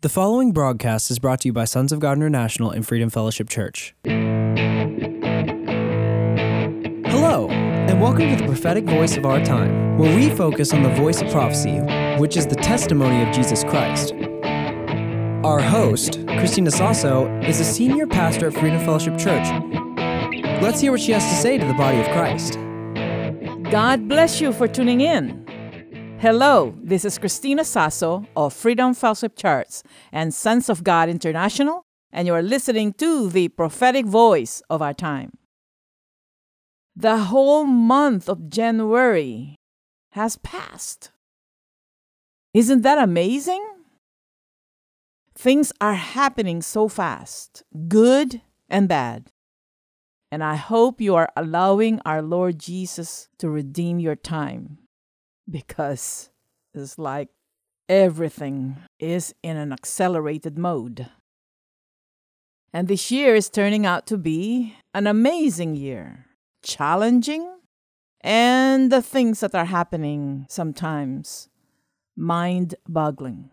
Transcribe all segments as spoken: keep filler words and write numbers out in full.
The following broadcast is brought to you by Sons of God International and Freedom Fellowship Church. Hello, and welcome to the prophetic voice of our time, where we focus on the voice of prophecy, which is the testimony of Jesus Christ. Our host, Christina Sasso, is a senior pastor at Freedom Fellowship Church. Let's hear what she has to say to the body of Christ. God bless you for tuning in. Hello, this is Christina Sasso of Freedom Fellowship Church and Sons of God International, and you are listening to the prophetic voice of our time. The whole month of January has passed. Isn't that amazing? Things are happening so fast, good and bad. And I hope you are allowing our Lord Jesus to redeem your time, because it's like everything is in an accelerated mode. And this year is turning out to be an amazing year, challenging, and the things that are happening sometimes mind-boggling.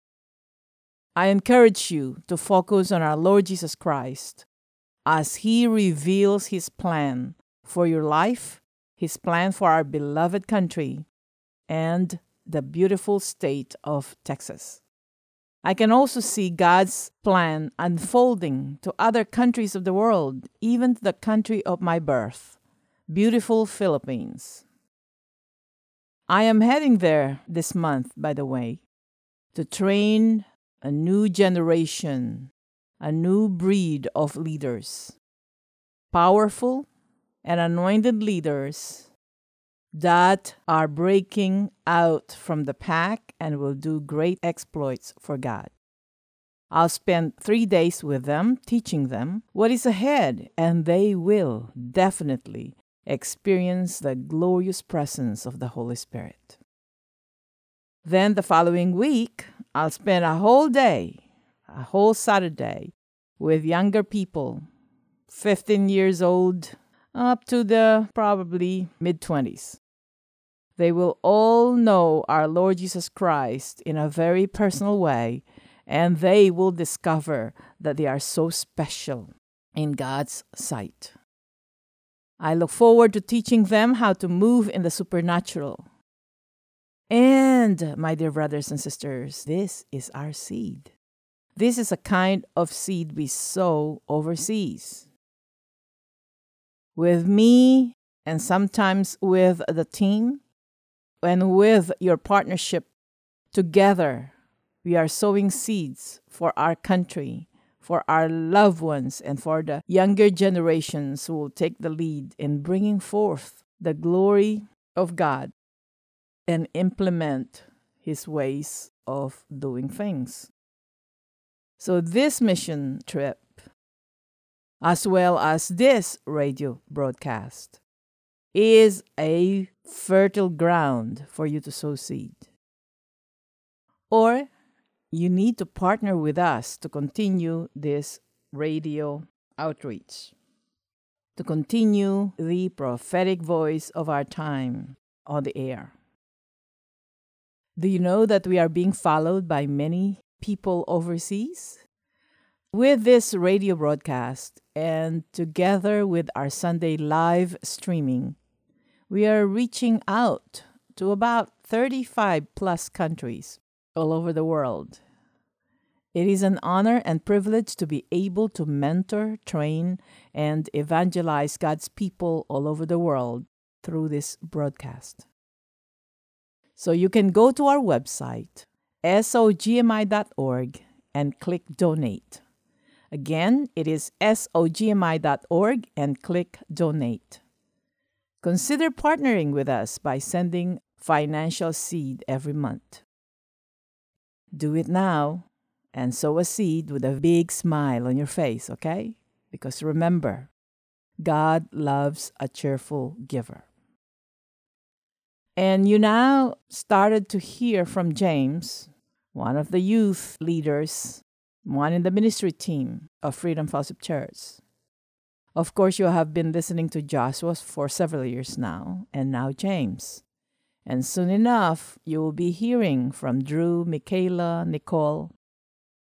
I encourage you to focus on our Lord Jesus Christ as He reveals His plan for your life, His plan for our beloved country, and the beautiful state of Texas. I can also see God's plan unfolding to other countries of the world, even to the country of my birth, beautiful Philippines. I am heading there this month, by the way, to train a new generation, a new breed of leaders, powerful and anointed leaders that are breaking out from the pack and will do great exploits for God. I'll spend three days with them, teaching them what is ahead, and they will definitely experience the glorious presence of the Holy Spirit. Then the following week, I'll spend a whole day, a whole Saturday, with younger people, fifteen years old up to the probably mid-twenties. They will all know our Lord Jesus Christ in a very personal way, and they will discover that they are so special in God's sight. I look forward to teaching them how to move in the supernatural. And, my dear brothers and sisters, this is our seed. This is a kind of seed we sow overseas. With me, and sometimes with the team, and with your partnership, together, we are sowing seeds for our country, for our loved ones, and for the younger generations who will take the lead in bringing forth the glory of God and implement His ways of doing things. So this mission trip, as well as this radio broadcast, is a fertile ground for you to sow seed. Or you need to partner with us to continue this radio outreach, to continue the prophetic voice of our time on the air. Do you know that we are being followed by many people overseas? With this radio broadcast and together with our Sunday live streaming, we are reaching out to about thirty-five plus countries all over the world. It is an honor and privilege to be able to mentor, train, and evangelize God's people all over the world through this broadcast. So you can go to our website, S O G M I dot org, and click Donate. Again, it is S O G M I dot org and click Donate. Consider partnering with us by sending financial seed every month. Do it now and sow a seed with a big smile on your face, okay? Because remember, God loves a cheerful giver. And you now started to hear from James, one of the youth leaders, one in the ministry team of Freedom Fellowship Church. Of course, you have been listening to Joshua for several years now, and now James. And soon enough, you will be hearing from Drew, Michaela, Nicole,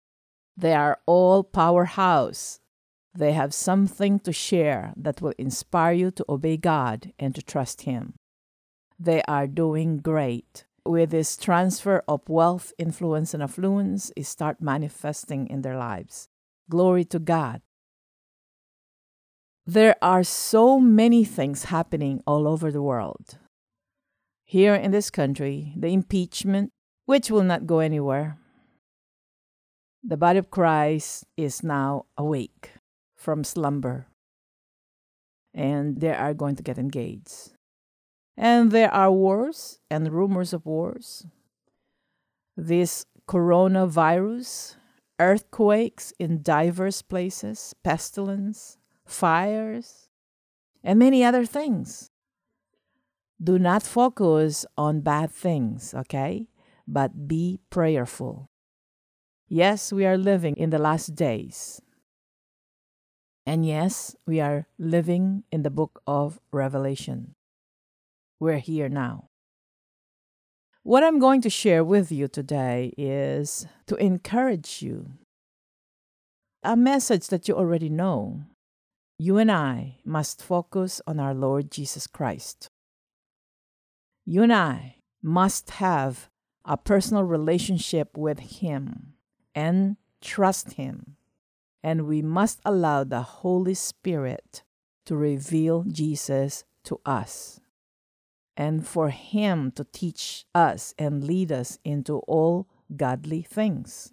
They are all powerhouse. They have something to share that will inspire you to obey God and to trust Him. They are doing great. With this transfer of wealth, influence, and affluence, it start manifesting in their lives. Glory to God. There are so many things happening all over the world. Here in this country, the impeachment, which will not go anywhere. The body of Christ is now awake from slumber, and they are going to get engaged. And there are wars and rumors of wars. This coronavirus, earthquakes in diverse places, pestilence, fires, and many other things. Do not focus on bad things, okay? But be prayerful. Yes, we are living in the last days. And yes, we are living in the book of Revelation. We're here now. What I'm going to share with you today is to encourage you. A message that you already know. You and I must focus on our Lord Jesus Christ. You and I must have a personal relationship with Him and trust Him. And we must allow the Holy Spirit to reveal Jesus to us, and for Him to teach us and lead us into all godly things.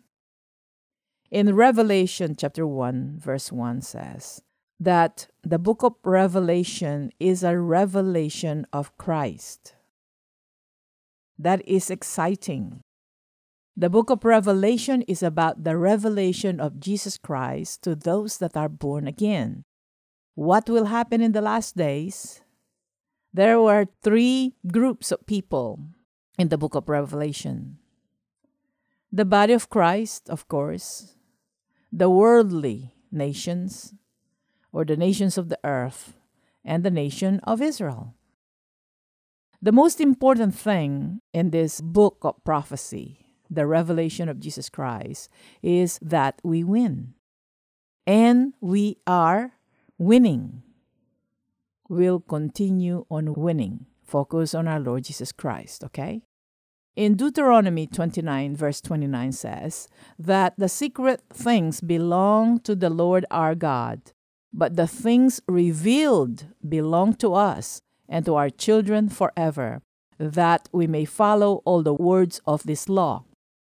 In Revelation chapter one, verse one says that the book of Revelation is a revelation of Christ. That is exciting. The book of Revelation is about the revelation of Jesus Christ to those that are born again. What will happen in the last days? There were three groups of people in the book of Revelation. The body of Christ, of course, the worldly nations, or the nations of the earth, and the nation of Israel. The most important thing in this book of prophecy, the revelation of Jesus Christ, is that we win. And we are winning. We'll continue on winning. Focus on our Lord Jesus Christ, okay? In Deuteronomy twenty-nine, verse twenty-nine says that the secret things belong to the Lord our God, but the things revealed belong to us and to our children forever, that we may follow all the words of this law.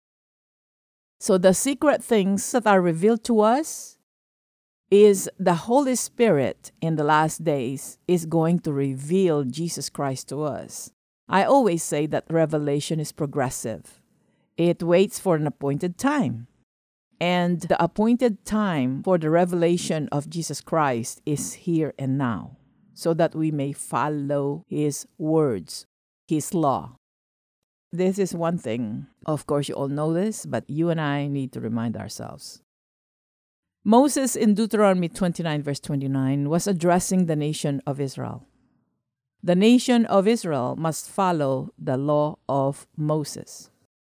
So the secret things that are revealed to us is the Holy Spirit in the last days is going to reveal Jesus Christ to us. I always say that revelation is progressive. It waits for an appointed time. And the appointed time for the revelation of Jesus Christ is here and now, so that we may follow His words, His law. This is one thing. Of course, you all know this, but you and I need to remind ourselves. Moses in Deuteronomy twenty-nine, verse twenty-nine, was addressing the nation of Israel. The nation of Israel must follow the law of Moses.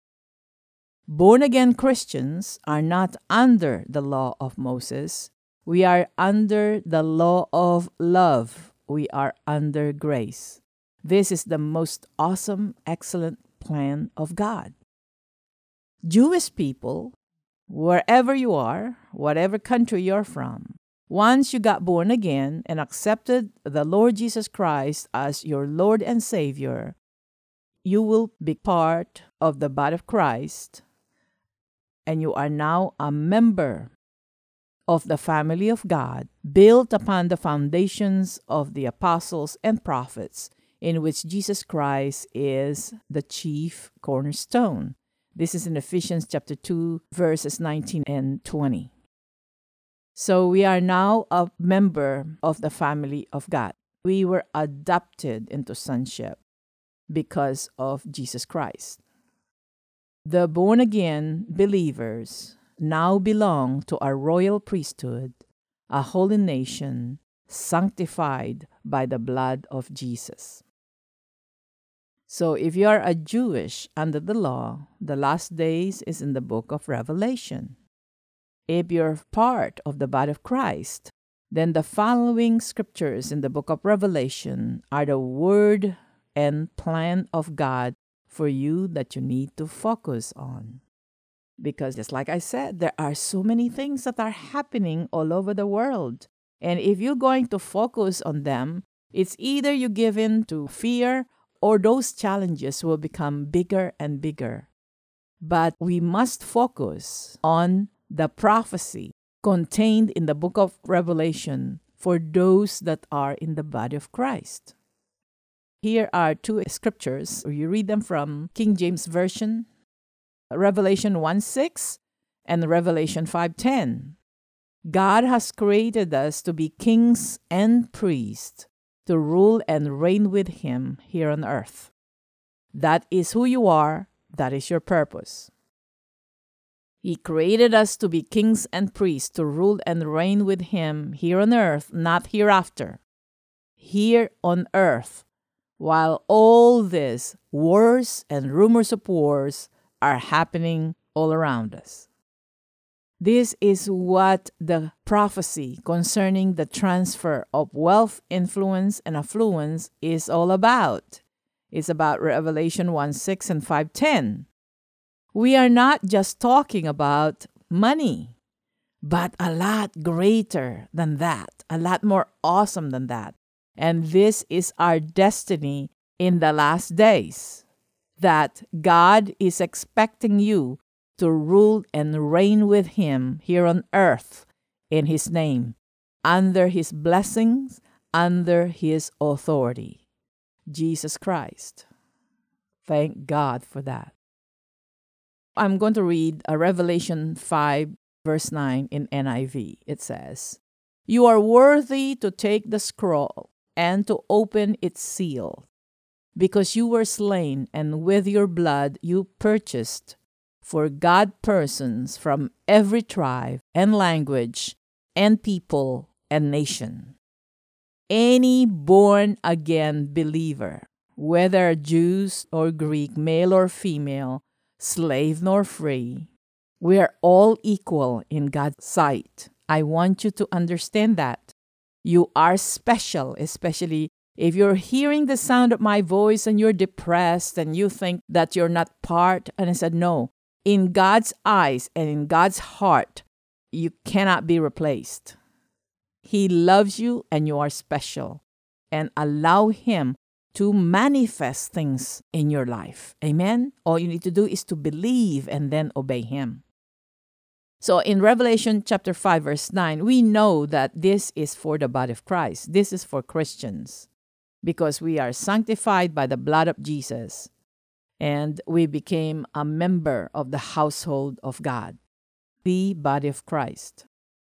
Born-again Christians are not under the law of Moses. We are under the law of love. We are under grace. This is the most awesome, excellent plan of God. Jewish people, wherever you are, whatever country you're from, once you got born again and accepted the Lord Jesus Christ as your Lord and Savior, you will be part of the body of Christ, and you are now a member of the family of God, built upon the foundations of the apostles and prophets, in which Jesus Christ is the chief cornerstone. This is in Ephesians chapter two, verses nineteen and twenty. So we are now a member of the family of God. We were adopted into sonship because of Jesus Christ. The born-again believers now belong to a royal priesthood, a holy nation, sanctified by the blood of Jesus. So if you are a Jewish under the law, the last days is in the book of Revelation. If you're part of the body of Christ, then the following scriptures in the book of Revelation are the word and plan of God for you that you need to focus on. Because just like I said, there are so many things that are happening all over the world. And if you're going to focus on them, it's either you give in to fear or those challenges will become bigger and bigger. But we must focus on the prophecy contained in the book of Revelation for those that are in the body of Christ. Here are two scriptures. You read them from King James Version, Revelation one six and Revelation five ten. God has created us to be kings and priests, to rule and reign with Him here on earth. That is who you are. That is your purpose. He created us to be kings and priests, to rule and reign with Him here on earth, not hereafter. Here on earth, while all these wars and rumors of wars are happening all around us. This is what the prophecy concerning the transfer of wealth, influence, and affluence is all about. It's about Revelation one six and five ten. We are not just talking about money, but a lot greater than that, a lot more awesome than that. And this is our destiny in the last days, that God is expecting you to rule and reign with Him here on earth in His name, under His blessings, under His authority. Jesus Christ. Thank God for that. I'm going to read a Revelation five, verse nine in N I V. It says, "You are worthy to take the scroll and to open its seal, because you were slain, and with your blood you purchased for God persons from every tribe and language and people and nation. Any born-again believer, whether Jews or Greek, male or female, slave nor free, we are all equal in God's sight. I want you to understand that. You are special, especially if you're hearing the sound of my voice and you're depressed and you think that you're not part. And I said, no, in God's eyes and in God's heart, you cannot be replaced. He loves you and you are special. And allow Him to manifest things in your life. Amen? All you need to do is to believe and then obey Him. So in Revelation chapter five, verse nine, we know that this is for the body of Christ. This is for Christians, because we are sanctified by the blood of Jesus, and we became a member of the household of God, the body of Christ.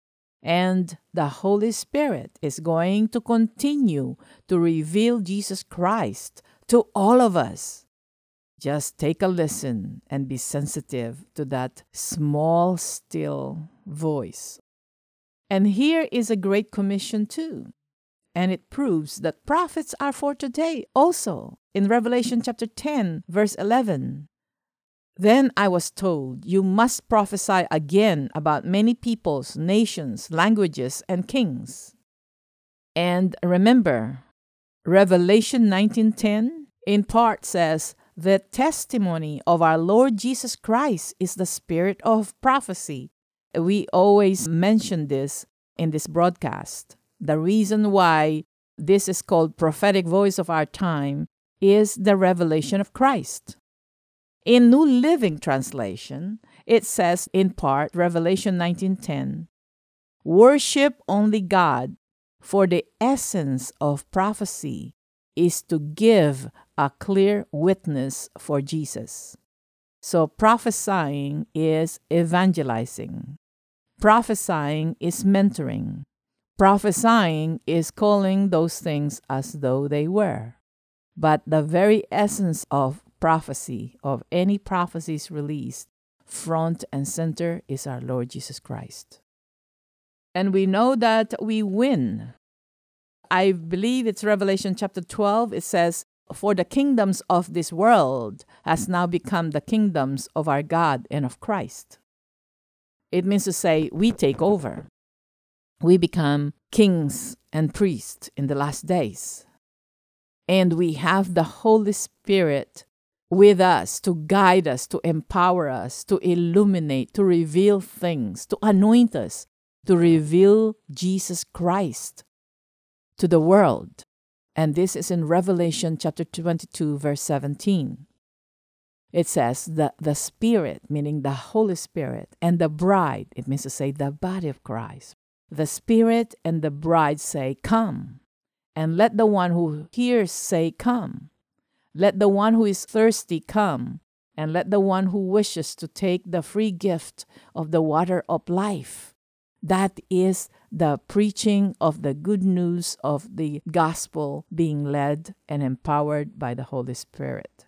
And the Holy Spirit is going to continue to reveal Jesus Christ to all of us. Just take a listen and be sensitive to that small, still voice. And here is a great commission too. And it proves that prophets are for today also. In Revelation chapter ten, verse eleven, "Then I was told, you must prophesy again about many peoples, nations, languages, and kings." And remember, Revelation nineteen ten in part says, "The testimony of our Lord Jesus Christ is the spirit of prophecy." We always mention this in this broadcast. The reason why this is called prophetic voice of our time is the revelation of Christ. In New Living Translation, it says in part, Revelation nineteen ten, "Worship only God, for the essence of prophecy is to give a clear witness for Jesus." So prophesying is evangelizing. Prophesying is mentoring. Prophesying is calling those things as though they were. But the very essence of prophecy, of any prophecies released, front and center is our Lord Jesus Christ. And we know that we win. I believe it's Revelation chapter twelve. It says, "For the kingdoms of this world has now become the kingdoms of our God and of Christ." It means to say we take over. We become kings and priests in the last days. And we have the Holy Spirit with us to guide us, to empower us, to illuminate, to reveal things, to anoint us, to reveal Jesus Christ to the world. And this is in Revelation chapter twenty-two, verse seventeen. It says that the Spirit, meaning the Holy Spirit, and the bride, it means to say the body of Christ. The Spirit and the bride say, "Come." And let the one who hears say, "Come." Let the one who is thirsty come, and let the one who wishes to take the free gift of the water of life. That is the preaching of the good news of the gospel being led and empowered by the Holy Spirit.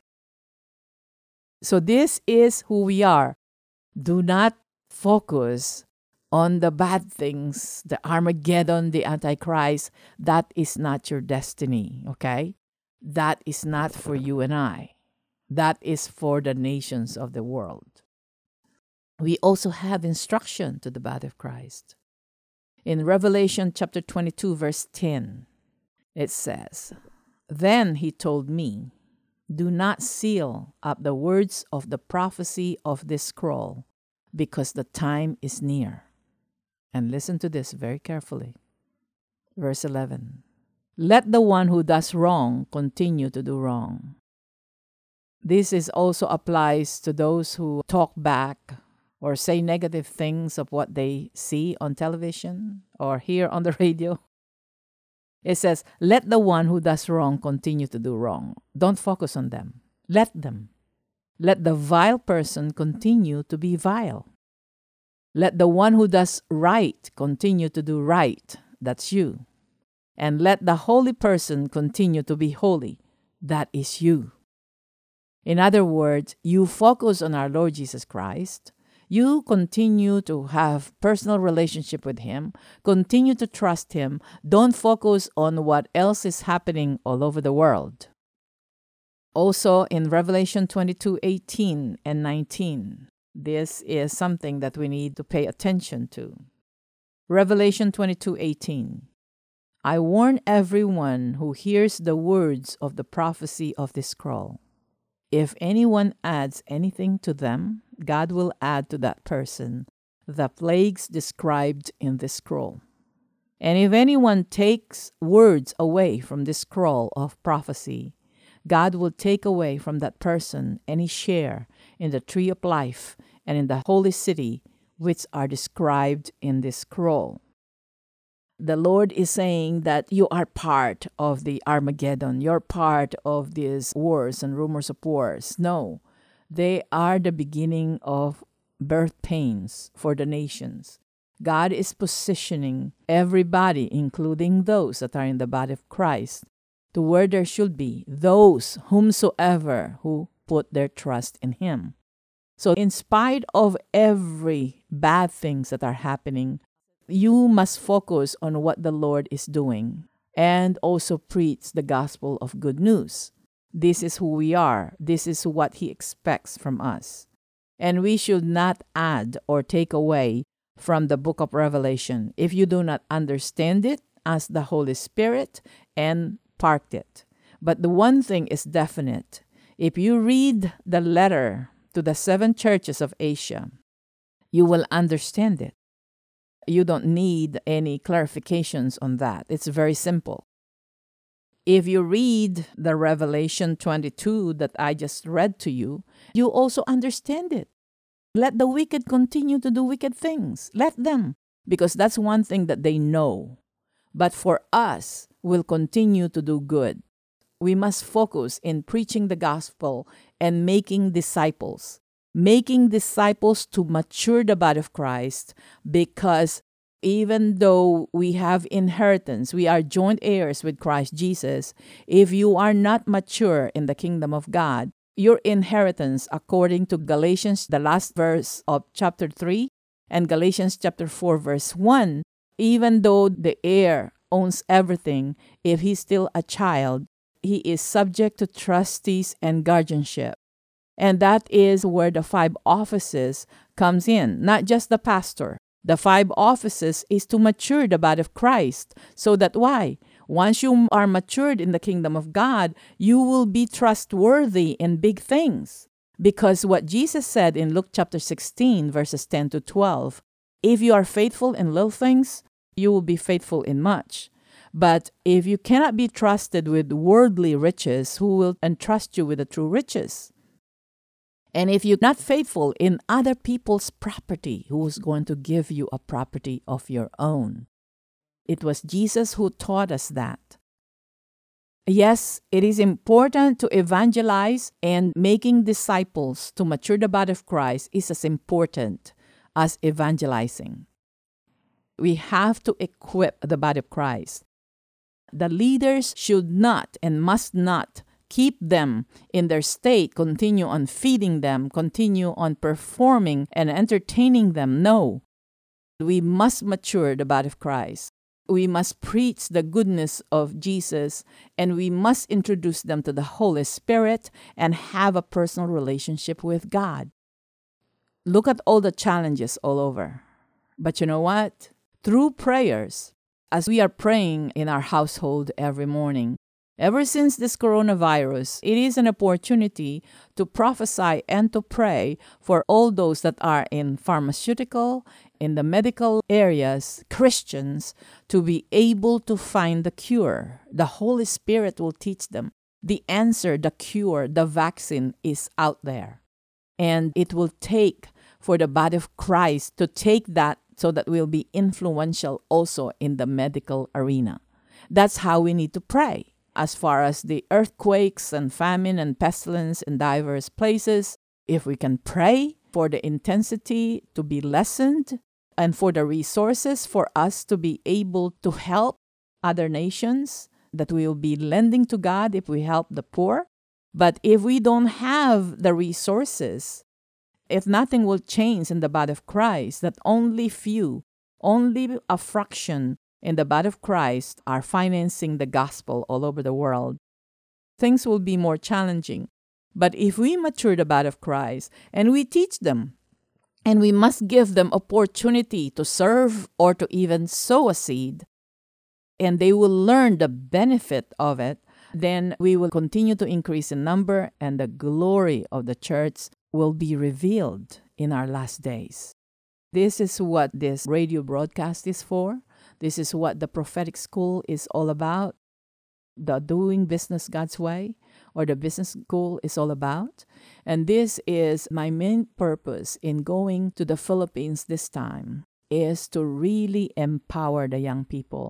So this is who we are. Do not focus on the bad things, the Armageddon, the Antichrist. That is not your destiny, okay? That is not for you and I. That is for the nations of the world. We also have instruction to the body of Christ. In Revelation chapter twenty-two, verse ten, it says, "Then he told me, do not seal up the words of the prophecy of this scroll, because the time is near." And listen to this very carefully. Verse eleven, "Let the one who does wrong continue to do wrong." This is also applies to those who talk back or say negative things of what they see on television or hear on the radio. It says, let the one who does wrong continue to do wrong. Don't focus on them. Let them. Let the vile person continue to be vile. Let the one who does right continue to do right. That's you. And let the holy person continue to be holy. That is you. In other words, you focus on our Lord Jesus Christ. You continue to have personal relationship with Him. Continue to trust Him. Don't focus on what else is happening all over the world. Also in Revelation twenty-two, eighteen and nineteen, this is something that we need to pay attention to. Revelation twenty-two, eighteen. "I warn everyone who hears the words of the prophecy of this scroll. If anyone adds anything to them, God will add to that person the plagues described in this scroll. And if anyone takes words away from this scroll of prophecy, God will take away from that person any share in the tree of life and in the holy city which are described in this scroll." The Lord is saying that you are part of the Armageddon. You're part of these wars and rumors of wars. No, they are the beginning of birth pains for the nations. God is positioning everybody, including those that are in the body of Christ, to where there should be those whomsoever who put their trust in Him. So in spite of every bad things that are happening, you must focus on what the Lord is doing and also preach the gospel of good news. This is who we are. This is what He expects from us. And we should not add or take away from the book of Revelation if you do not understand it, ask the Holy Spirit and part it. But the one thing is definite. If you read the letter to the seven churches of Asia, you will understand it. You don't need any clarifications on that. It's very simple. If you read the Revelation twenty-two that I just read to you, you also understand it. Let the wicked continue to do wicked things. Let them, because that's one thing that they know. But for us, we'll continue to do good. We must focus in preaching the gospel and making disciples. Making disciples to mature the body of Christ, because even though we have inheritance, we are joint heirs with Christ Jesus. If you are not mature in the kingdom of God, your inheritance, according to Galatians, the last verse of chapter three, and Galatians chapter four, verse one, even though the heir owns everything, if he's still a child, he is subject to trustees and guardianship. And that is where the five offices comes in, not just the pastor. The five offices is to mature the body of Christ, so that why? Once you are matured in the kingdom of God, you will be trustworthy in big things. Because what Jesus said in Luke chapter sixteen, verses ten to twelve, if you are faithful in little things, you will be faithful in much. But if you cannot be trusted with worldly riches, who will entrust you with the true riches? And if you're not faithful in other people's property, who is going to give you a property of your own? It was Jesus who taught us that. Yes, it is important to evangelize, and making disciples to mature the body of Christ is as important as evangelizing. We have to equip the body of Christ. The leaders should not and must not keep them in their state, continue on feeding them, continue on performing and entertaining them. No, we must mature the body of Christ. We must preach the goodness of Jesus, and we must introduce them to the Holy Spirit and have a personal relationship with God. Look at all the challenges all over. But you know what? Through prayers, as we are praying in our household every morning, ever since this coronavirus, it is an opportunity to prophesy and to pray for all those that are in pharmaceutical, in the medical areas, Christians, to be able to find the cure. The Holy Spirit will teach them. The answer, the cure, the vaccine is out there. And it will take for the body of Christ to take that so that we'll be influential also in the medical arena. That's how we need to pray. As far as the earthquakes and famine and pestilence in diverse places, if we can pray for the intensity to be lessened and for the resources for us to be able to help other nations, that we will be lending to God if we help the poor. But if we don't have the resources, if nothing will change in the body of Christ, that only few, only a fraction in the body of Christ are financing the gospel all over the world, things will be more challenging. But if we mature the body of Christ and we teach them, and we must give them opportunity to serve or to even sow a seed, and they will learn the benefit of it, then we will continue to increase in number, and the glory of the church will be revealed in our last days. This is what this radio broadcast is for. This is what the prophetic school is all about. The doing business God's way, or the business school, is all about. And this is my main purpose in going to the Philippines this time, is to really empower the young people.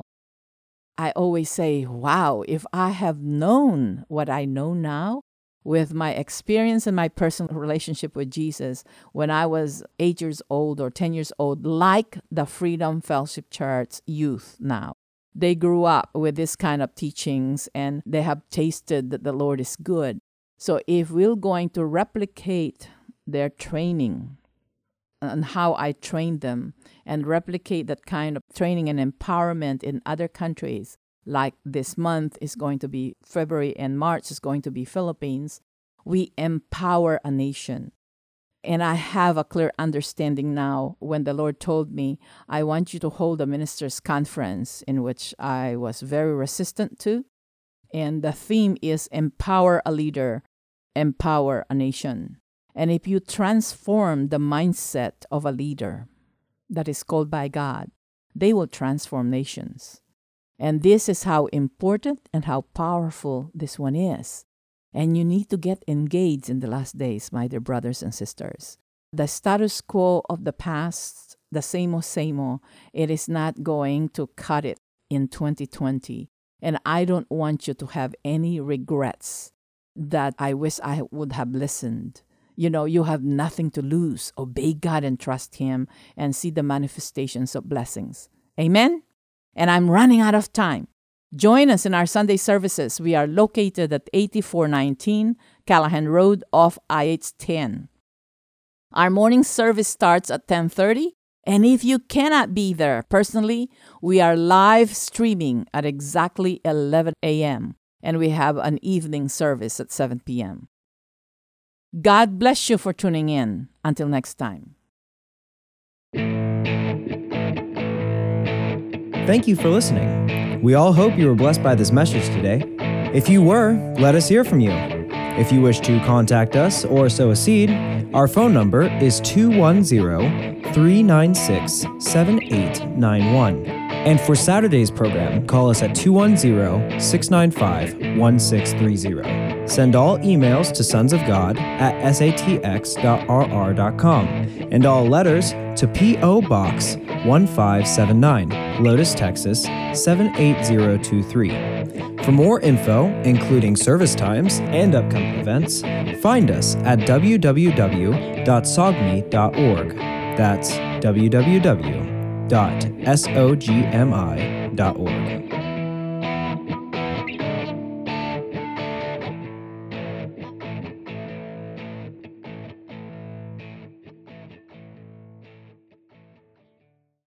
I always say, wow, if I have known what I know now, with my experience and my personal relationship with Jesus when I was eight years old or ten years old, like the Freedom Fellowship Church youth now. They grew up with this kind of teachings, and they have tasted that the Lord is good. So if we're going to replicate their training and how I trained them, and replicate that kind of training and empowerment in other countries, like this month is going to be February and March is going to be Philippines, we empower a nation. And I have a clear understanding now when the Lord told me, I want you to hold a ministers' conference, in which I was very resistant to. And the theme is empower a leader, empower a nation. And if you transform the mindset of a leader that is called by God, they will transform nations. And this is how important and how powerful this one is. And you need to get engaged in the last days, my dear brothers and sisters. The status quo of the past, the same-o, same-o, it is not going to cut it in twenty twenty. And I don't want you to have any regrets that I wish I would have listened. You know, you have nothing to lose. Obey God and trust Him and see the manifestations of blessings. Amen? And I'm running out of time. Join us in our Sunday services. We are located at eighty-four nineteen Callahan Road off I H ten. Our morning service starts at ten thirty. And if you cannot be there personally, we are live streaming at exactly eleven a.m. And we have an evening service at seven p.m. God bless you for tuning in. Until next time. Thank you for listening. We all hope you were blessed by this message today. If you were, let us hear from you. If you wish to contact us or sow a seed, our phone number is two one zero, three nine six, seven eight nine one. And for Saturday's program, call us at two one zero, six nine five, one six three zero. Send all emails to sons of god at s a t x dot r r dot com and all letters to P O Box one five seven nine, Lotus, Texas seven eight zero two three. For more info, including service times and upcoming events, find us at w w w dot sogmi dot org. That's w w w dot sogmi dot org.